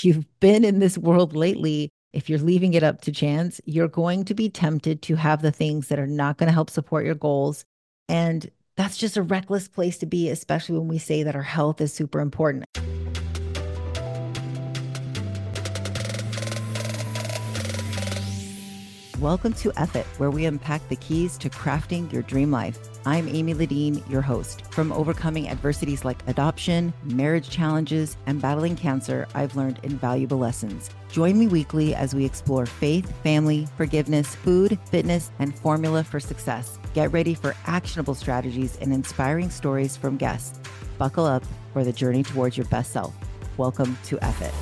if you've been in this world lately, if you're leaving it up to chance, you're going to be tempted to have the things that are not going to help support your goals. And that's just a reckless place to be, especially when we say that our health is super important. Welcome to F It, where we unpack the keys to crafting your dream life. I'm Amy Ledeen, your host. From overcoming adversities like adoption, marriage challenges, and battling cancer, I've learned invaluable lessons. Join me weekly as we explore faith, family, forgiveness, food, fitness, and formula for success. Get ready for actionable strategies and inspiring stories from guests. Buckle up for the journey towards your best self. Welcome to F It.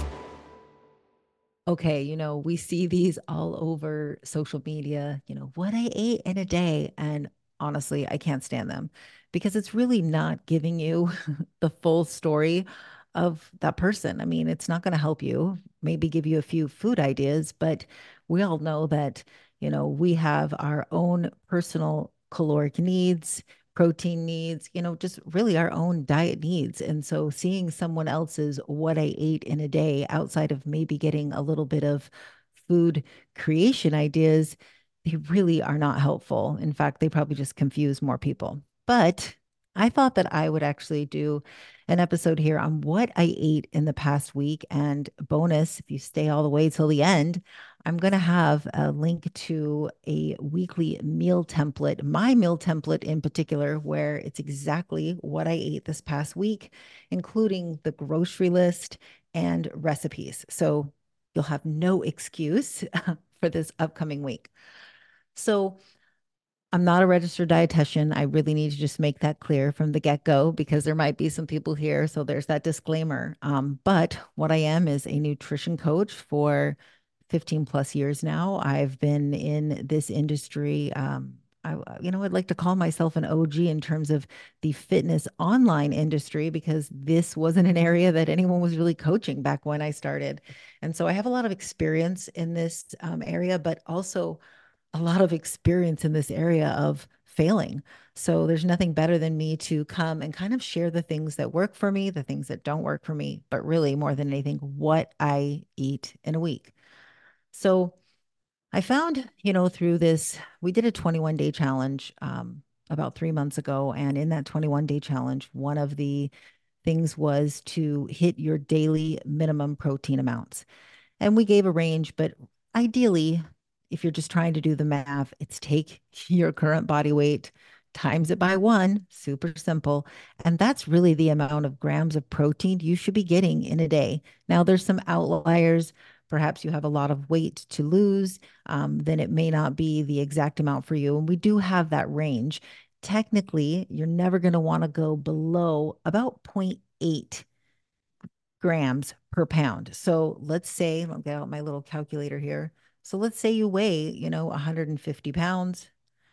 Okay, we see these all over social media, what I ate in a day. And honestly, I can't stand them because it's really not giving you the full story of that person. I mean, it's not going to help you, maybe give you a few food ideas, but we all know that, we have our own personal caloric needs, protein needs, just really our own diet needs. And so seeing someone else's what I ate in a day outside of maybe getting a little bit of food creation ideas, they really are not helpful. In fact, they probably just confuse more people. But I thought that I would actually do an episode here on what I ate in the past week. And bonus, if you stay all the way till the end, I'm going to have a link to a weekly meal template, my meal template in particular, where it's exactly what I ate this past week, including the grocery list and recipes. So you'll have no excuse for this upcoming week. So I'm not a registered dietitian. I really need to just make that clear from the get-go because there might be some people here. So there's that disclaimer. But what I am is a nutrition coach for 15 plus years now. I've been in this industry. I'd like to call myself an OG in terms of the fitness online industry because this wasn't an area that anyone was really coaching back when I started. And so I have a lot of experience in this area, but also a lot of experience in this area of failing. So there's nothing better than me to come and kind of share the things that work for me, the things that don't work for me, but really more than anything, what I eat in a week. So I found, through this, we did a 21-day challenge about 3 months ago. And in that 21-day challenge, one of the things was to hit your daily minimum protein amounts. And we gave a range, but ideally, if you're just trying to do the math, it's take your current body weight times it by one, super simple. And that's really the amount of grams of protein you should be getting in a day. Now, there's some outliers. Perhaps you have a lot of weight to lose, then it may not be the exact amount for you. And we do have that range. Technically, you're never going to want to go below about zero point 0.8 grams per pound. So let's say, I'll get out my little calculator here. So let's say you weigh, 150 pounds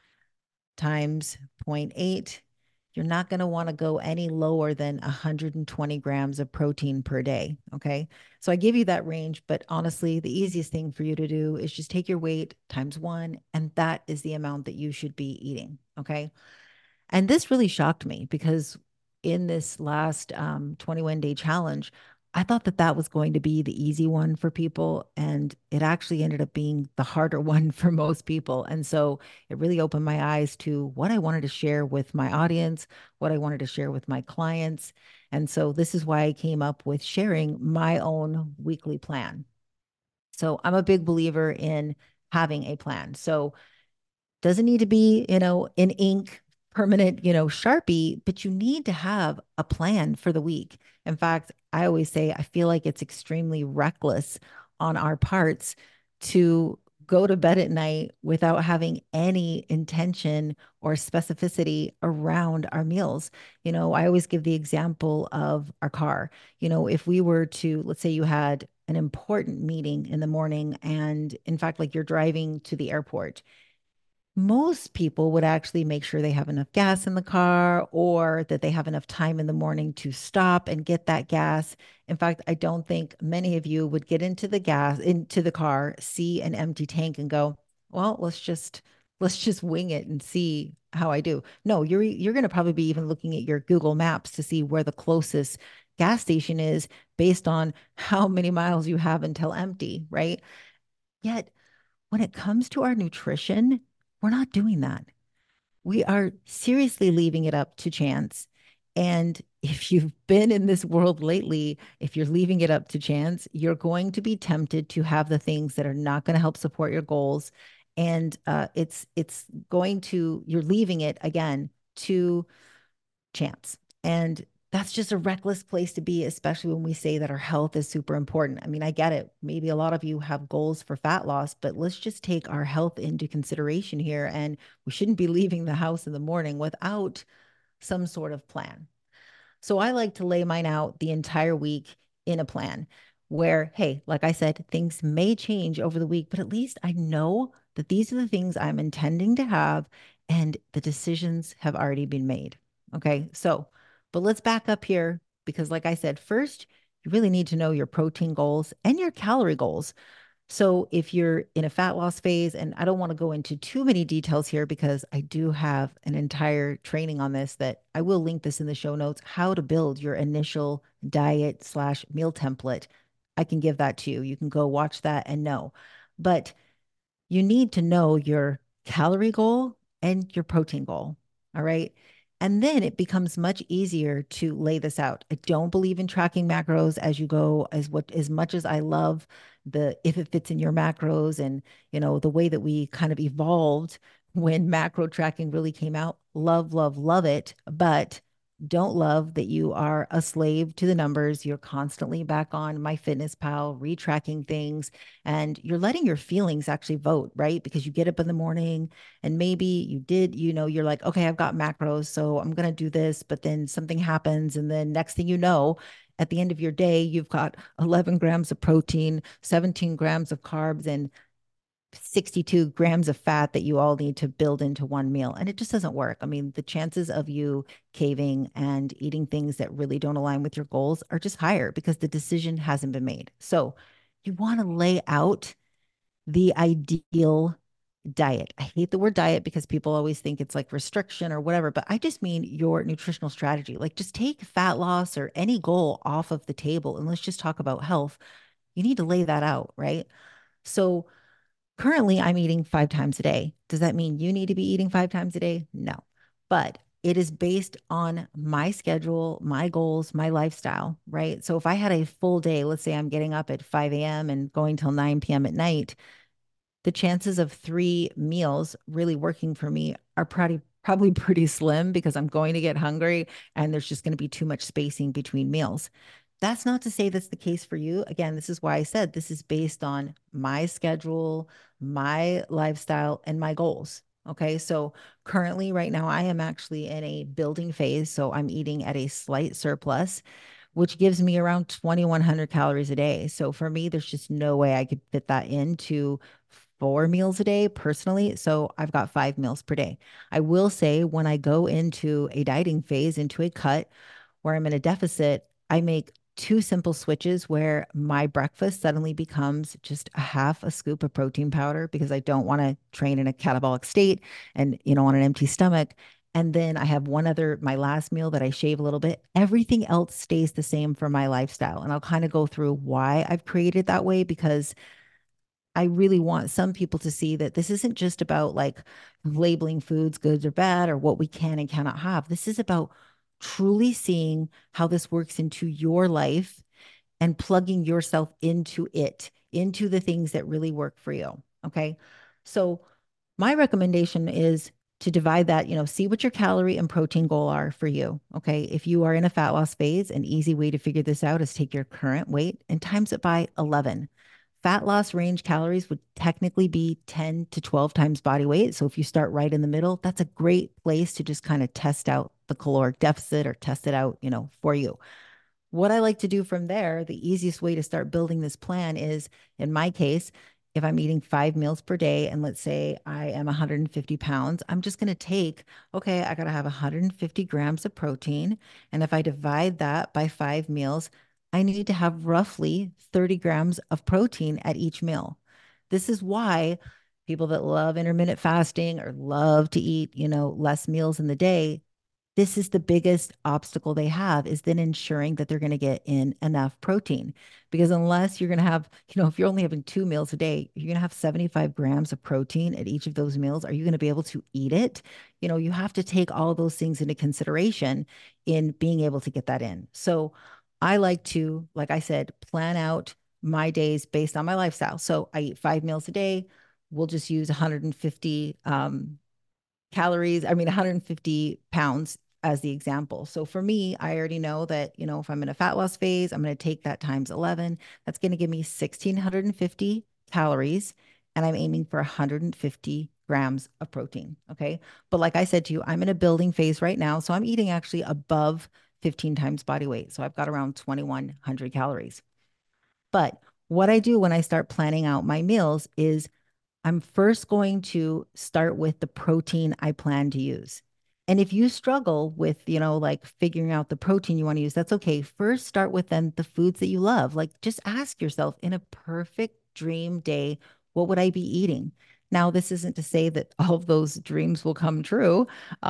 times zero point 0.8. You're not going to want to go any lower than 120 grams of protein per day. Okay. So I give you that range, but honestly, the easiest thing for you to do is just take your weight times one, and that is the amount that you should be eating. Okay. And this really shocked me because in this last 21-day challenge, I thought that that was going to be the easy one for people. And it actually ended up being the harder one for most people. And so it really opened my eyes to what I wanted to share with my audience, what I wanted to share with my clients. And so this is why I came up with sharing my own weekly plan. So I'm a big believer in having a plan. So doesn't need to be, in ink, permanent, Sharpie, but you need to have a plan for the week. In fact, I always say I feel like it's extremely reckless on our parts to go to bed at night without having any intention or specificity around our meals. I always give the example of our car. If we were to, let's say you had an important meeting in the morning, and in fact, like you're driving to the airport, most people would actually make sure they have enough gas in the car or that they have enough time in the morning to stop and get that gas. In fact, I don't think many of you would get into the car, see an empty tank and go, well, let's just wing it and see how I do. No, you're going to probably be even looking at your Google Maps to see where the closest gas station is based on how many miles you have until empty, right? Yet when it comes to our nutrition, we're not doing that. We are seriously leaving it up to chance. And if you've been in this world lately, if you're leaving it up to chance, you're going to be tempted to have the things that are not going to help support your goals. And it's going to, you're leaving it again to chance. And that's just a reckless place to be, especially when we say that our health is super important. I mean, I get it. Maybe a lot of you have goals for fat loss, but let's just take our health into consideration here. And we shouldn't be leaving the house in the morning without some sort of plan. So I like to lay mine out the entire week in a plan where, hey, like I said, things may change over the week, but at least I know that these are the things I'm intending to have and the decisions have already been made. Okay. So, but let's back up here because, like I said, first, you really need to know your protein goals and your calorie goals. So if you're in a fat loss phase, and I don't want to go into too many details here because I do have an entire training on this that I will link this in the show notes, how to build your initial diet slash meal template. I can give that to you. You can go watch that and know. But you need to know your calorie goal and your protein goal. All right. And then it becomes much easier to lay this out. I don't believe in tracking macros as you go, as much as I love the if it fits in your macros and the way that we kind of evolved when macro tracking really came out. Love, love, love it. But don't love that you are a slave to the numbers. You're constantly back on MyFitnessPal, retracking things, and you're letting your feelings actually vote, right? Because you get up in the morning and maybe you did, you're like, okay, I've got macros, so I'm going to do this, but then something happens. And then next thing you know, at the end of your day, you've got 11 grams of protein, 17 grams of carbs, and 62 grams of fat that you all need to build into one meal. And it just doesn't work. I mean, the chances of you caving and eating things that really don't align with your goals are just higher because the decision hasn't been made. So you want to lay out the ideal diet. I hate the word diet because people always think it's like restriction or whatever, but I just mean your nutritional strategy. Like just take fat loss or any goal off of the table and let's just talk about health. You need to lay that out, right? So currently, I'm eating 5 times a day. Does that mean you need to be eating 5 times a day? No. But it is based on my schedule, my goals, my lifestyle, right? So if I had a full day, let's say I'm getting up at 5 a.m. and going till 9 p.m. at night, the chances of 3 meals really working for me are probably pretty slim because I'm going to get hungry and there's just going to be too much spacing between meals. That's not to say that's the case for you. Again, this is why I said this is based on my schedule, my lifestyle, and my goals. Okay. So currently, right now, I am actually in a building phase. So I'm eating at a slight surplus, which gives me around 2,100 calories a day. So for me, there's just no way I could fit that into 4 meals a day personally. So I've got 5 meals per day. I will say when I go into a dieting phase, into a cut where I'm in a deficit, I make two simple switches where my breakfast suddenly becomes just a half a scoop of protein powder because I don't want to train in a catabolic state and, on an empty stomach. And then I have one other, my last meal that I shave a little bit. Everything else stays the same for my lifestyle. And I'll kind of go through why I've created that way because I really want some people to see that this isn't just about like labeling foods good or bad or what we can and cannot have. This is about truly seeing how this works into your life and plugging yourself into it, into the things that really work for you. Okay. So, my recommendation is to divide that, see what your calorie and protein goal are for you. Okay. If you are in a fat loss phase, an easy way to figure this out is take your current weight and times it by 11. Fat loss range calories would technically be 10 to 12 times body weight. So if you start right in the middle, that's a great place to just kind of test out the caloric deficit or test it out, for you. What I like to do from there, the easiest way to start building this plan is in my case, if I'm eating 5 meals per day, and let's say I am 150 pounds, I'm just going to take, okay, I got to have 150 grams of protein. And if I divide that by 5 meals, I need to have roughly 30 grams of protein at each meal. This is why people that love intermittent fasting or love to eat, less meals in the day, this is the biggest obstacle they have is then ensuring that they're going to get in enough protein. Because unless you're going to have, if you're only having 2 meals a day, you're going to have 75 grams of protein at each of those meals. Are you going to be able to eat it? You have to take all those things into consideration in being able to get that in. So I like to, like I said, plan out my days based on my lifestyle. So I eat 5 meals a day. We'll just use 150 calories, I mean, 150 pounds as the example. So for me, I already know that, if I'm in a fat loss phase, I'm going to take that times 11. That's going to give me 1,650 calories, and I'm aiming for 150 grams of protein. Okay. But like I said to you, I'm in a building phase right now. So I'm eating actually above 15 times body weight. So I've got around 2,100 calories. But what I do when I start planning out my meals is I'm first going to start with the protein I plan to use. And if you struggle with, like figuring out the protein you want to use, that's okay. First, start with then the foods that you love. Like just ask yourself in a perfect dream day, what would I be eating? Now, this isn't to say that all of those dreams will come true.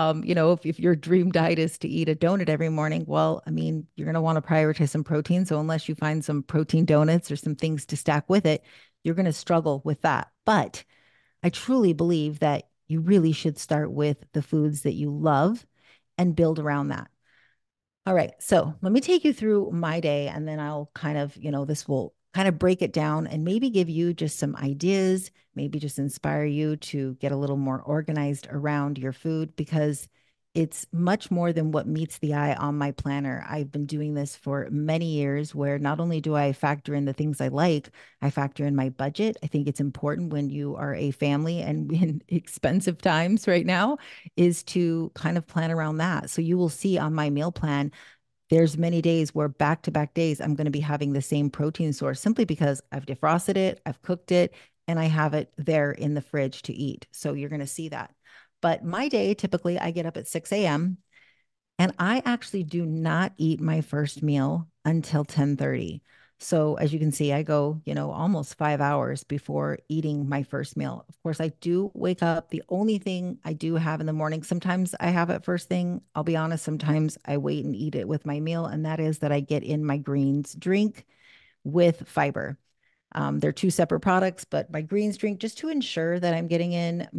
If your dream diet is to eat a donut every morning, well, I mean, you're going to want to prioritize some protein. So unless you find some protein donuts or some things to stack with it, you're going to struggle with that. But I truly believe that you really should start with the foods that you love and build around that. All right. So let me take you through my day and then I'll kind of, this will kind of break it down and maybe give you just some ideas, maybe just inspire you to get a little more organized around your food because it's much more than what meets the eye on my planner. I've been doing this for many years where not only do I factor in the things I like, I factor in my budget. I think it's important when you are a family and in expensive times right now is to kind of plan around that. So you will see on my meal plan there's many days where back to back days I'm going to be having the same protein source simply because I've defrosted it, I've cooked it, and I have it there in the fridge to eat. So you're going to see that. But my day, typically, I get up at 6 a.m. and I actually do not eat my first meal until 10:30. So as you can see, I go, almost 5 hours before eating my first meal. Of course, I do wake up. The only thing I do have in the morning, sometimes I have it first thing. I'll be honest, sometimes I wait and eat it with my meal, and that is that I get in my greens drink with fiber. They're two separate products, but my greens drink just to ensure that I'm getting in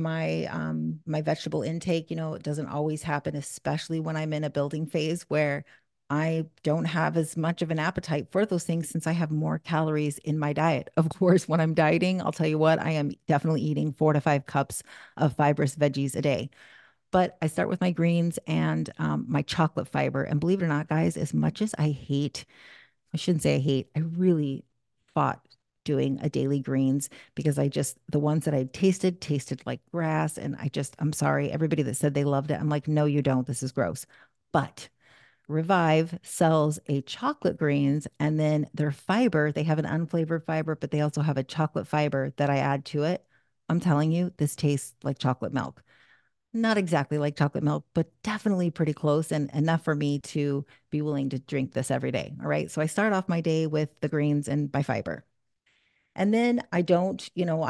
my vegetable intake. It doesn't always happen, especially when I'm in a building phase where I don't have as much of an appetite for those things since I have more calories in my diet. Of course, when I'm dieting, I'll tell you what, I am definitely eating 4 to 5 cups of fibrous veggies a day. But I start with my greens and my chocolate fiber. And believe it or not, guys, as much as I shouldn't say I hate, I really fought doing a daily greens because the ones that I tasted like grass. And I'm sorry, everybody that said they loved it. I'm like, no, you don't. This is gross. But Revive sells a chocolate greens and then their fiber, they have an unflavored fiber, but they also have a chocolate fiber that I add to it. I'm telling you, this tastes like chocolate milk. Not exactly like chocolate milk, but definitely pretty close and enough for me to be willing to drink this every day. All right. So I start off my day with the greens and my fiber. And then I don't,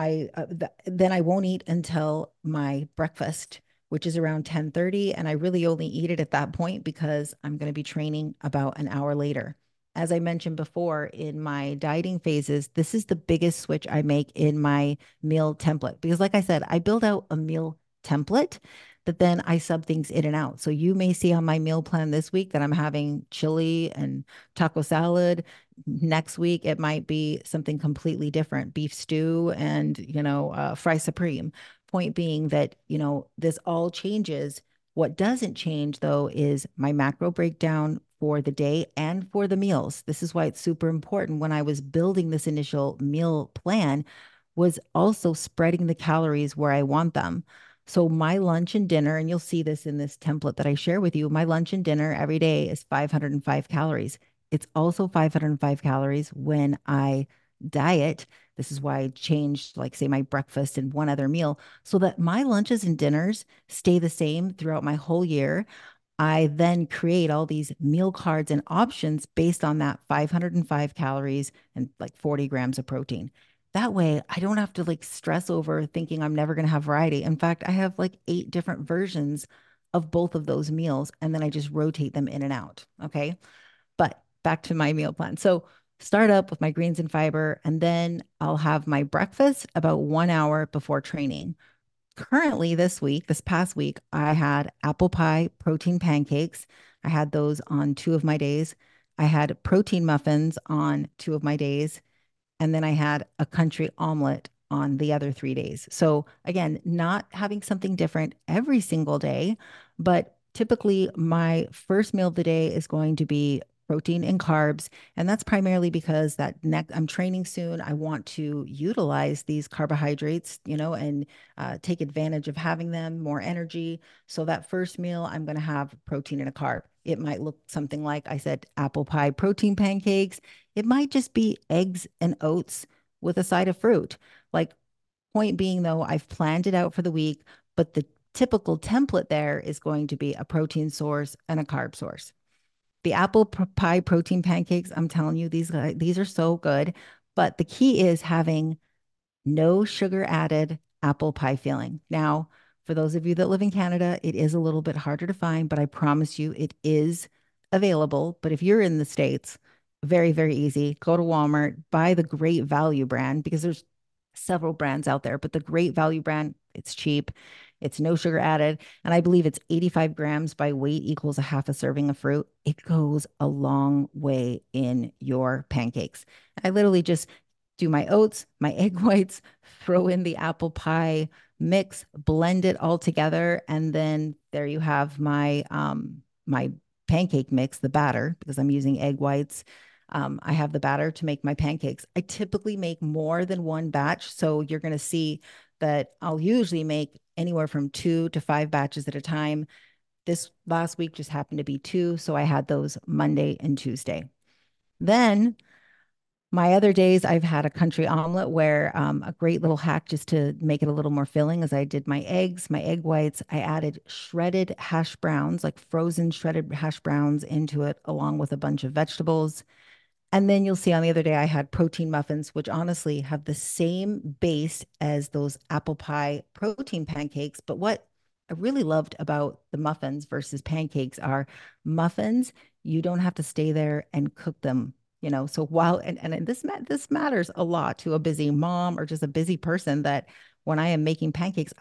then I won't eat until my breakfast, which is around 10:30, and I really only eat it at that point because I'm going to be training about an hour later. As I mentioned before in my dieting phases, this is the biggest switch I make in my meal template because like I said, I build out a meal template that then I sub things in and out. So you may see on my meal plan this week that I'm having chili and taco salad. Next week, it might be something completely different, beef stew and, fry supreme. Point being that, this all changes. What doesn't change though is my macro breakdown for the day and for the meals. This is why it's super important when I was building this initial meal plan was also spreading the calories where I want them. So my lunch and dinner, and you'll see this in this template that I share with you, my lunch and dinner every day is 505 calories. It's also 505 calories when I diet. This is why I changed, like, say, my breakfast and one other meal so that my lunches and dinners stay the same throughout my whole year. I then create all these meal cards and options based on that 505 calories and like 40 grams of protein. That way, I don't have to like stress over thinking I'm never going to have variety. In fact, I have like 8 different versions of both of those meals. And then I just rotate them in and out. Okay. But back to my meal plan. So start up with my greens and fiber, and then I'll have my breakfast about 1 hour before training. Currently, this past week, I had apple pie protein pancakes. I had those on 2 of my days. I had protein muffins on 2 of my days. And then I had a country omelet on the other 3 days. So again, not having something different every single day, but typically my first meal of the day is going to be protein and carbs. And that's primarily because that next I'm training soon. I want to utilize these carbohydrates, and take advantage of having them, more energy. So that first meal, I'm going to have protein and a carb. It might look something like I said, apple pie protein pancakes. It might just be eggs and oats with a side of fruit. Like, point being, though, I've planned it out for the week, but the typical template there is going to be a protein source and a carb source. The apple pie protein pancakes, I'm telling you, these are so good. But the key is having no sugar added apple pie filling. Now, for those of you that live in Canada, it is a little bit harder to find, but I promise you it is available. But if you're in the States, very, very easy. Go to Walmart, buy the Great Value brand because there's several brands out there, but the Great Value brand, it's cheap. It's no sugar added. And I believe it's 85 grams by weight equals a half a serving of fruit. It goes a long way in your pancakes. I literally just do my oats, my egg whites, throw in the apple pie mix, blend it all together, and then there you have my pancake mix, the batter, because I'm using egg whites. I have the batter to make my pancakes. I typically make more than one batch, so you're going to see that I'll usually make anywhere from 2 to 5 batches at a time. This last week just happened to be two, so I had those Monday and Tuesday. Then my other days, I've had a country omelet where a great little hack just to make it a little more filling as I did my eggs, my egg whites. I added shredded hash browns, like frozen shredded hash browns into it, along with a bunch of vegetables. And then you'll see on the other day, I had protein muffins, which honestly have the same base as those apple pie protein pancakes. But what I really loved about the muffins versus pancakes are muffins, you don't have to stay there and cook them. So while and this matters a lot to a busy mom or just a busy person that when I am making pancakes,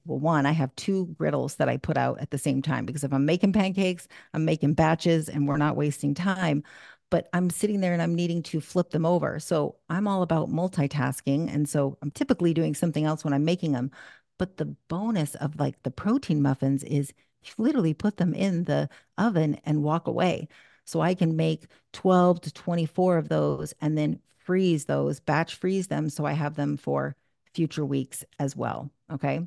I have two griddles that I put out at the same time because if I'm making pancakes, I'm making batches and we're not wasting time, but I'm sitting there and I'm needing to flip them over. So I'm all about multitasking. And so I'm typically doing something else when I'm making them. But the bonus of like the protein muffins is you literally put them in the oven and walk away. So I can make 12 to 24 of those and then freeze those, batch freeze them. So I have them for future weeks as well. Okay.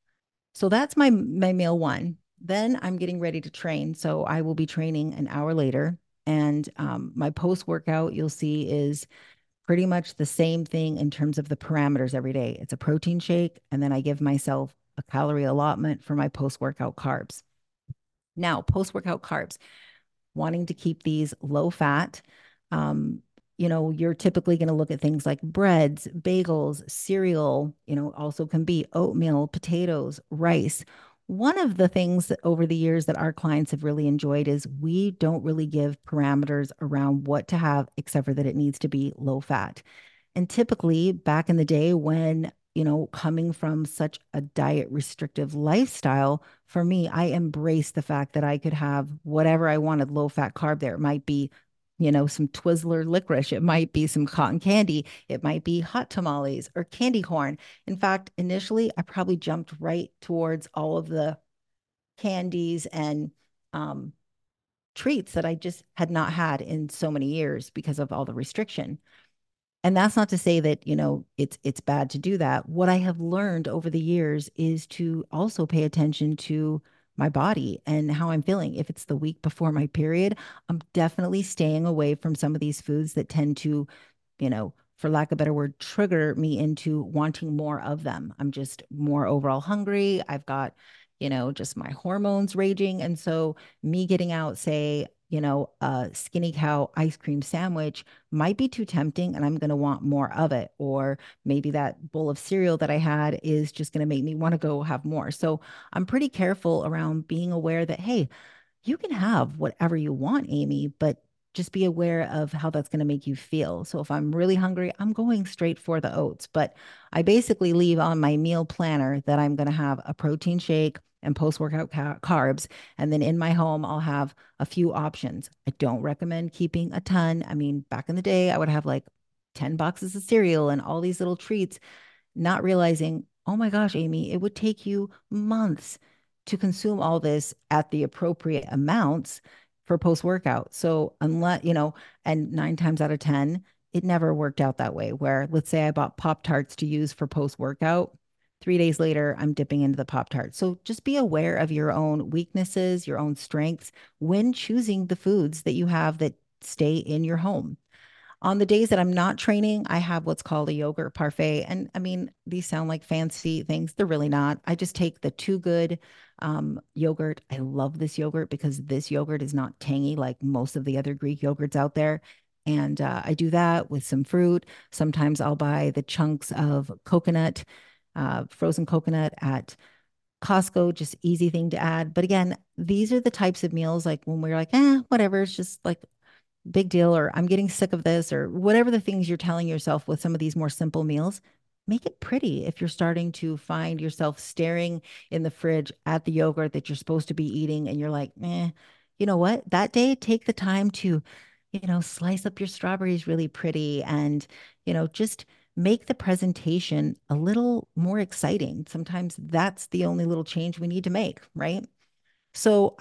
So that's my meal one. Then I'm getting ready to train. So I will be training an hour later. And my post workout, you'll see, is pretty much the same thing in terms of the parameters every day. It's a protein shake, and then I give myself a calorie allotment for my post workout carbs. Now, post workout carbs, wanting to keep these low fat. Um, you're typically going to look at things like breads, bagels, cereal, also can be oatmeal, potatoes, rice. One of the things that over the years that our clients have really enjoyed is we don't really give parameters around what to have, except for that it needs to be low fat. And typically, back in the day when, coming from such a diet restrictive lifestyle, for me, I embraced the fact that I could have whatever I wanted low fat carb there. It might be, some Twizzler licorice. It might be some cotton candy. It might be hot tamales or candy corn. In fact, initially, I probably jumped right towards all of the candies and um, treats that I just had not had in so many years because of all the restriction. And that's not to say that, it's bad to do that. What I have learned over the years is to also pay attention to my body and how I'm feeling. If it's the week before my period, I'm definitely staying away from some of these foods that tend to, for lack of a better word, trigger me into wanting more of them. I'm just more overall hungry. I've got, just my hormones raging. And so me getting out, say, a skinny cow ice cream sandwich might be too tempting and I'm going to want more of it. Or maybe that bowl of cereal that I had is just going to make me want to go have more. So I'm pretty careful around being aware that, hey, you can have whatever you want, Amy, but just be aware of how that's going to make you feel. So if I'm really hungry, I'm going straight for the oats. But I basically leave on my meal planner that I'm going to have a protein shake and post workout carbs. And then in my home, I'll have a few options. I don't recommend keeping a ton. I mean, back in the day, I would have like 10 boxes of cereal and all these little treats, not realizing, oh my gosh, Amy, it would take you months to consume all this at the appropriate amounts for post workout. So, and nine times out of 10, it never worked out that way. Where let's say I bought Pop Tarts to use for post workout. 3 days later, I'm dipping into the Pop Tart. So just be aware of your own weaknesses, your own strengths when choosing the foods that you have that stay in your home. On the days that I'm not training, I have what's called a yogurt parfait. And I mean, these sound like fancy things. They're really not. I just take the Too Good yogurt. I love this yogurt because this yogurt is not tangy like most of the other Greek yogurts out there. And I do that with some fruit. Sometimes I'll buy the chunks of coconut, frozen coconut at Costco, just easy thing to add. But again, these are the types of meals like when we're like, whatever, it's just like big deal, or I'm getting sick of this, or whatever the things you're telling yourself with some of these more simple meals, make it pretty. If you're starting to find yourself staring in the fridge at the yogurt that you're supposed to be eating and you're like, you know what? That day, take the time to, slice up your strawberries really pretty and, just make the presentation a little more exciting. Sometimes that's the only little change we need to make, right? So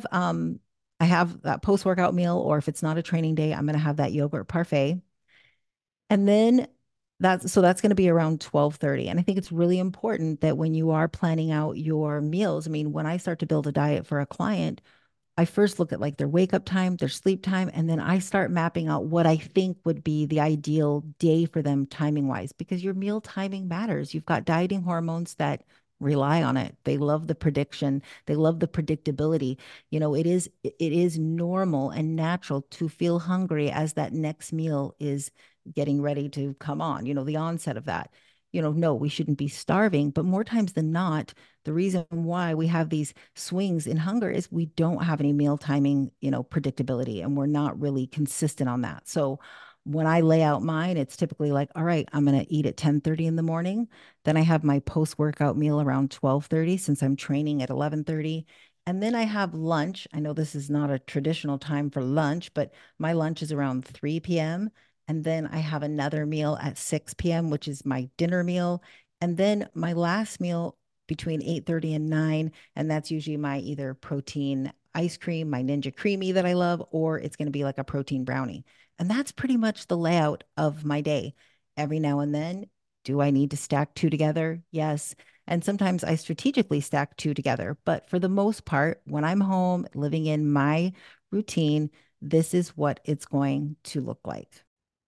I have that post-workout meal, or if it's not a training day, I'm going to have that yogurt parfait. And then that's going to be around 12:30. And I think it's really important that when you are planning out your meals, I mean, when I start to build a diet for a client, I first look at like their wake up time, their sleep time, and then I start mapping out what I think would be the ideal day for them timing wise, because your meal timing matters. You've got dieting hormones that rely on it. They love the prediction. They love the predictability. It is normal and natural to feel hungry as that next meal is getting ready to come on, the onset of that. No, we shouldn't be starving, but more times than not, the reason why we have these swings in hunger is we don't have any meal timing, predictability, and we're not really consistent on that. So when I lay out mine, it's typically like, all right, I'm going to eat at 10:30 in the morning. Then I have my post-workout meal around 12:30 since I'm training at 11:30. And then I have lunch. I know this is not a traditional time for lunch, but my lunch is around 3 p.m. And then I have another meal at 6 p.m., which is my dinner meal. And then my last meal between 8:30 and 9, and that's usually my either protein ice cream, my Ninja Creamy that I love, or it's going to be like a protein brownie. And that's pretty much the layout of my day. Every now and then, do I need to stack two together? Yes. And sometimes I strategically stack two together. But for the most part, when I'm home living in my routine, this is what it's going to look like.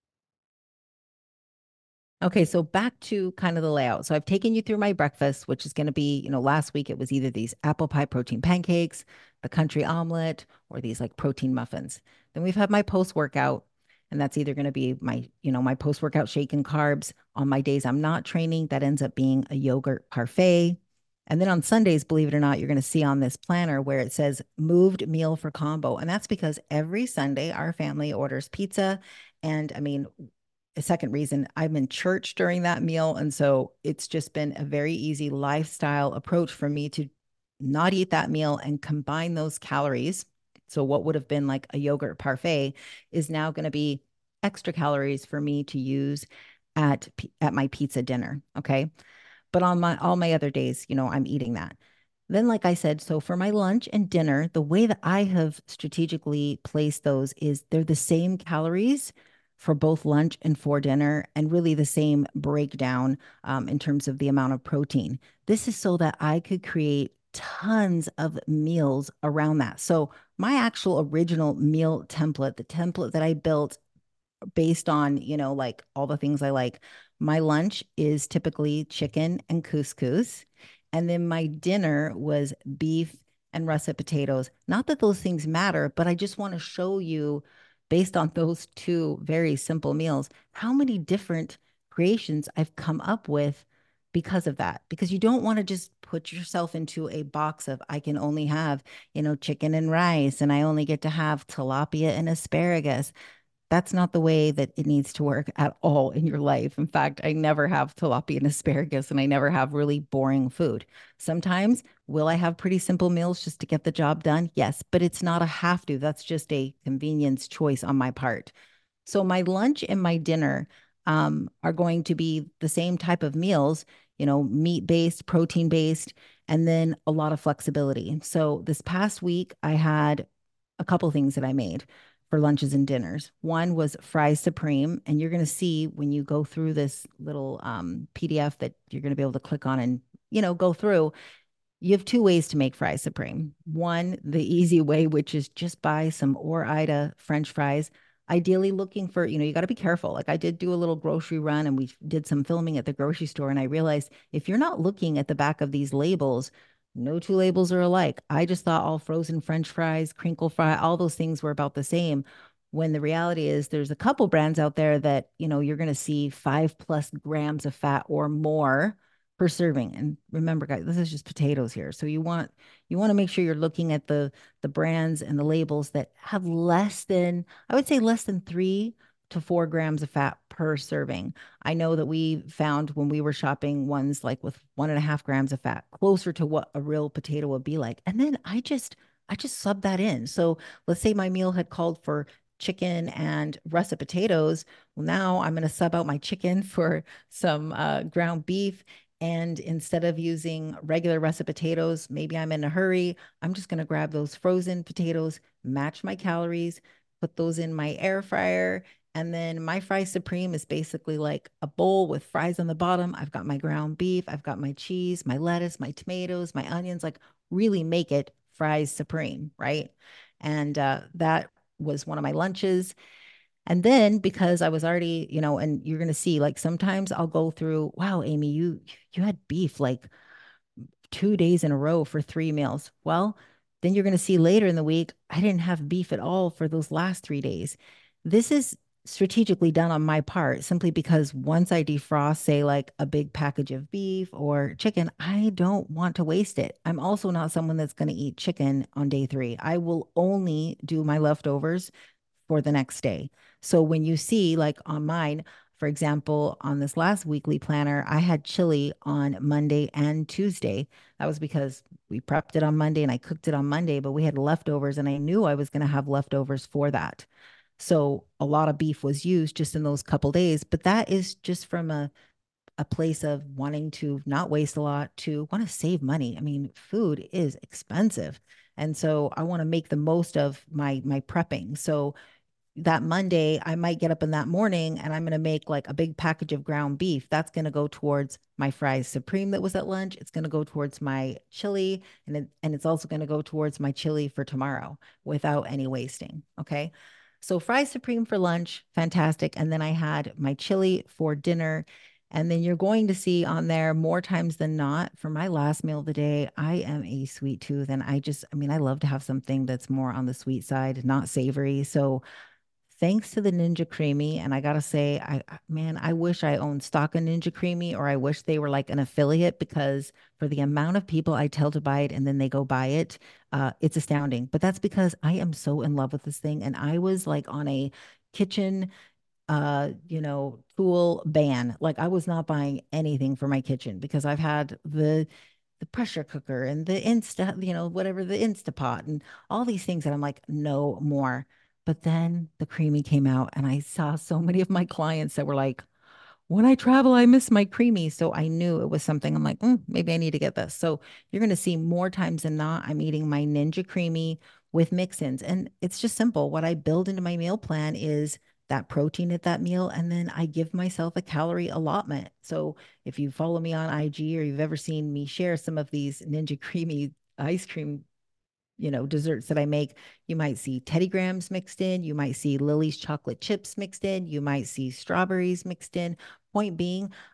Okay, so back to kind of the layout. So I've taken you through my breakfast, which is going to be, last week it was either these apple pie protein pancakes, the country omelet, or these like protein muffins. Then we've had my post workout, and that's either going to be my post workout shake and carbs. On my days I'm not training, that ends up being a yogurt parfait. And then on Sundays, believe it or not, you're going to see on this planner where it says moved meal for combo. And that's because every Sunday our family orders pizza. And I mean, a second reason, I'm in church during that meal. And so it's just been a very easy lifestyle approach for me to not eat that meal and combine those calories. So what would have been like a yogurt parfait is now going to be extra calories for me to use at my pizza dinner. Okay. But on my all my other days, I'm eating that. Then, like I said, so for my lunch and dinner, the way that I have strategically placed those is they're the same calories for both lunch and for dinner, and really the same breakdown in terms of the amount of protein. This is so that I could create tons of meals around that. So, my actual original meal template, the template that I built based on, like all the things I like. My lunch is typically chicken and couscous. And then my dinner was beef and russet potatoes. Not that those things matter, but I just want to show you, based on those two very simple meals, how many different creations I've come up with because of that. Because you don't want to just put yourself into a box of, I can only have, chicken and rice, and I only get to have tilapia and asparagus. That's not the way that it needs to work at all in your life. In fact, I never have tilapia and asparagus, and I never have really boring food. Sometimes, will I have pretty simple meals just to get the job done? Yes, but it's not a have to. That's just a convenience choice on my part. So my lunch and my dinner are going to be the same type of meals, meat based, protein based, and then a lot of flexibility. So this past week, I had a couple things that I made for lunches and dinners. One was fries supreme, and you're going to see when you go through this little PDF that you're going to be able to click on and go through. You have two ways to make fries supreme. One, the easy way, which is just buy some Ore-Ida French fries. Ideally, looking for, you got to be careful. Like I did do a little grocery run and we did some filming at the grocery store. And I realized if you're not looking at the back of these labels, no two labels are alike. I just thought all frozen French fries, crinkle fry, all those things were about the same. When the reality is there's a couple brands out there that, you're going to see 5+ grams of fat or more per serving. And remember, guys, this is just potatoes here. So you want to make sure you're looking at the brands and the labels that have less than, I would say less than 3 to 4 grams of fat per serving. I know that we found when we were shopping ones like with 1.5 grams of fat, closer to what a real potato would be like. And then I just sub that in. So let's say my meal had called for chicken and russet potatoes. Well, now I'm going to sub out my chicken for some ground beef. And instead of using regular russet potatoes, maybe I'm in a hurry. I'm just going to grab those frozen potatoes, match my calories, put those in my air fryer. And then my fry supreme is basically like a bowl with fries on the bottom. I've got my ground beef, I've got my cheese, my lettuce, my tomatoes, my onions, like really make it fries supreme, right? And that was one of my lunches. And then because I was already, and you're going to see like sometimes I'll go through, wow, Amy, you had beef like 2 days in a row for 3 meals. Well, then you're going to see later in the week, I didn't have beef at all for those last 3 days. This is strategically done on my part simply because once I defrost, say, like a big package of beef or chicken, I don't want to waste it. I'm also not someone that's going to eat chicken on day 3. I will only do my leftovers for the next day. So when you see, like on mine, for example, on this last weekly planner, I had chili on Monday and Tuesday. That was because we prepped it on Monday and I cooked it on Monday, but we had leftovers and I knew I was going to have leftovers for that. So a lot of beef was used just in those couple days, but that is just from a place of wanting to not waste a lot, to want to save money. I mean, food is expensive. And so I want to make the most of my prepping. So that Monday, I might get up in that morning and I'm going to make like a big package of ground beef. That's going to go towards my fries supreme that was at lunch. It's going to go towards my chili, and it's also going to go towards my chili for tomorrow without any wasting. Okay. So fries supreme for lunch, fantastic. And then I had my chili for dinner. And then you're going to see on there more times than not for my last meal of the day. I am a sweet tooth, and I mean, I love to have something that's more on the sweet side, not savory. So thanks to the Ninja Creamy. And I gotta say, man, I wish I owned stock of Ninja Creamy, or I wish they were like an affiliate, because for the amount of people I tell to buy it and then they go buy it, it's astounding. But that's because I am so in love with this thing. And I was like on a kitchen tool ban. Like I was not buying anything for my kitchen because I've had the pressure cooker and the whatever, the Instapot and all these things that I'm like, no more. But then the Creamy came out and I saw so many of my clients that were like, when I travel, I miss my Creamy. So I knew it was something. I'm like, maybe I need to get this. So you're going to see more times than not, I'm eating my Ninja Creamy with mix-ins. And it's just simple. What I build into my meal plan is that protein at that meal. And then I give myself a calorie allotment. So if you follow me on IG or you've ever seen me share some of these Ninja Creamy ice cream desserts that I make, you might see Teddy Grahams mixed in, you might see Lily's chocolate chips mixed in, you might see strawberries mixed in. Point being,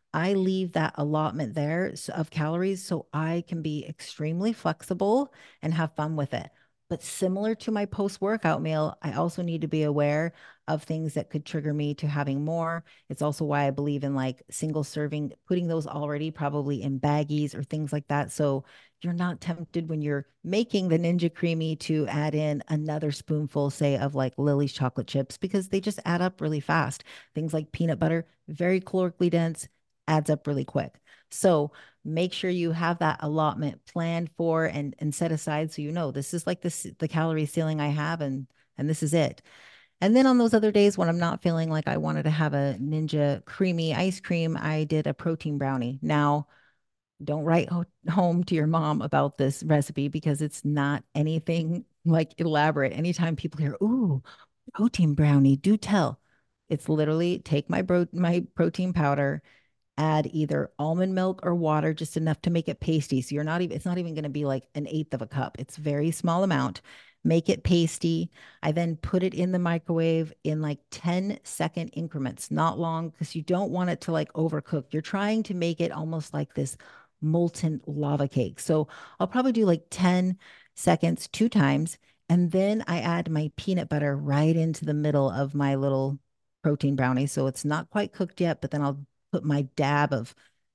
I leave that allotment there of calories so I can be extremely flexible and have fun with it. But similar to my post workout meal, I also need to be aware of things that could trigger me to having more. It's also why I believe in like single serving, putting those already probably in baggies or things like that. So you're not tempted when you're making the Ninja Creamy to add in another spoonful, say, of like Lily's chocolate chips, because they just add up really fast. Things like peanut butter, very calorically dense, adds up really quick. So make sure you have that allotment planned for and set aside so you know this is like the calorie ceiling I have and this is it. And then on those other days when I'm not feeling like I wanted to have a Ninja creamy ice cream, I did a protein brownie. Now, don't write home to your mom about this recipe because it's not anything like elaborate. Anytime people hear, "Ooh, protein brownie," do tell. It's literally take my protein powder, add either almond milk or water, just enough to make it pasty. So it's not even going to be like an eighth of a cup. It's very small amount. Make it pasty. I then put it in the microwave in like 10-second increments, not long, because you don't want it to like overcook. You're trying to make it almost like this molten lava cake. So I'll probably do like 10 seconds 2 times. And then I add my peanut butter right into the middle of my little protein brownie. So it's not quite cooked yet, but then I'll put my dab of,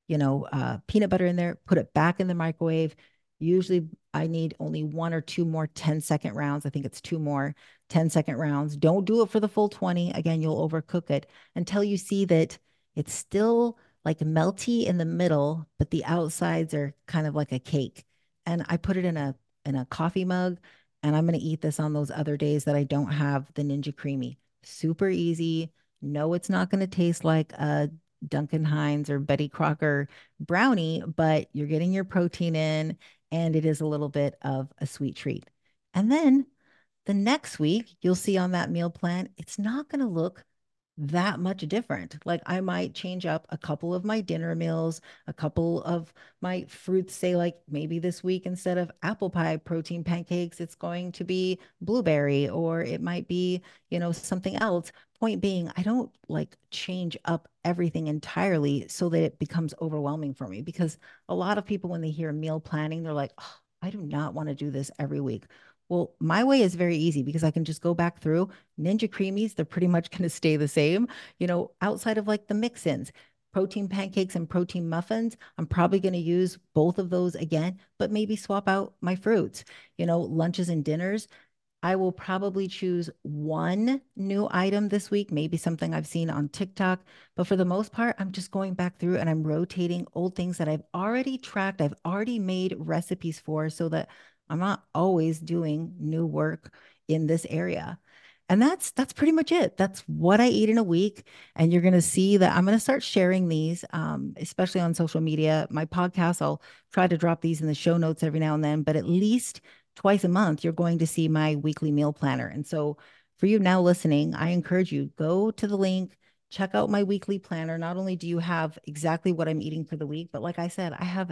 peanut butter in there, put it back in the microwave. Usually I need only 1 or 2 more 10-second rounds. I think it's 2 more 10-second rounds. Don't do it for the full 20. Again, you'll overcook it until you see that it's still like melty in the middle, but the outsides are kind of like a cake. And I put it in a coffee mug, and I'm going to eat this on those other days that I don't have the Ninja Creamy. Super easy. No, it's not going to taste like a Duncan Hines or Betty Crocker brownie, but you're getting your protein in and it is a little bit of a sweet treat. And then the next week, you'll see on that meal plan, it's not going to look that much different. Like I might change up a couple of my dinner meals, a couple of my fruits, say like maybe this week instead of apple pie protein pancakes, it's going to be blueberry or it might be, something else. Point being, I don't like change up everything entirely so that it becomes overwhelming for me because a lot of people when they hear meal planning, they're like, oh, I do not want to do this every week. Well, my way is very easy because I can just go back through Ninja Creamies. They're pretty much going to stay the same, outside of like the mix ins, protein pancakes and protein muffins. I'm probably going to use both of those again, but maybe swap out my fruits, lunches and dinners. I will probably choose one new item this week, maybe something I've seen on TikTok. But for the most part, I'm just going back through and I'm rotating old things that I've already tracked, I've already made recipes for so that I'm not always doing new work in this area. And that's pretty much it. That's what I eat in a week. And you're going to see that I'm going to start sharing these, especially on social media. My podcast, I'll try to drop these in the show notes every now and then, but at least twice a month, you're going to see my weekly meal planner. And so for you now listening, I encourage you, go to the link, check out my weekly planner. Not only do you have exactly what I'm eating for the week, but like I said, I have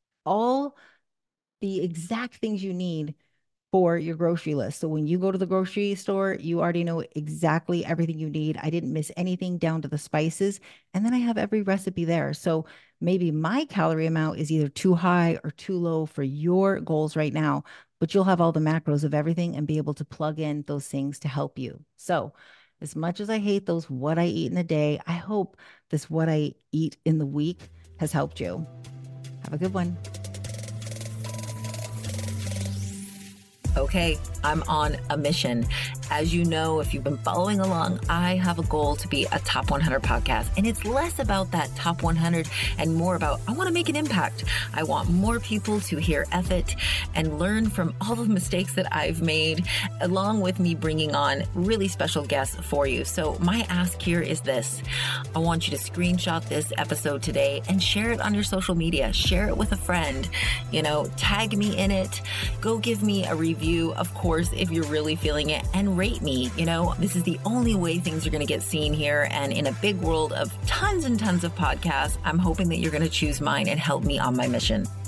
all the exact things you need for your grocery list. So when you go to the grocery store, you already know exactly everything you need. I didn't miss anything down to the spices. And then I have every recipe there. So maybe my calorie amount is either too high or too low for your goals right now, but you'll have all the macros of everything and be able to plug in those things to help you. So as much as I hate those what I eat in a day, I hope this what I eat in the week has helped you. Have a good one. Okay, I'm on a mission. As you know, if you've been following along, I have a goal to be a top 100 podcast. And it's less about that top 100 and more about, I want to make an impact. I want more people to hear Effort and learn from all the mistakes that I've made, along with me bringing on really special guests for you. So my ask here is this. I want you to screenshot this episode today and share it on your social media. Share it with a friend, tag me in it. Go give me a review, of course, if you're really feeling it, and rate me. This is the only way things are going to get seen here. And in a big world of tons and tons of podcasts, I'm hoping that you're going to choose mine and help me on my mission.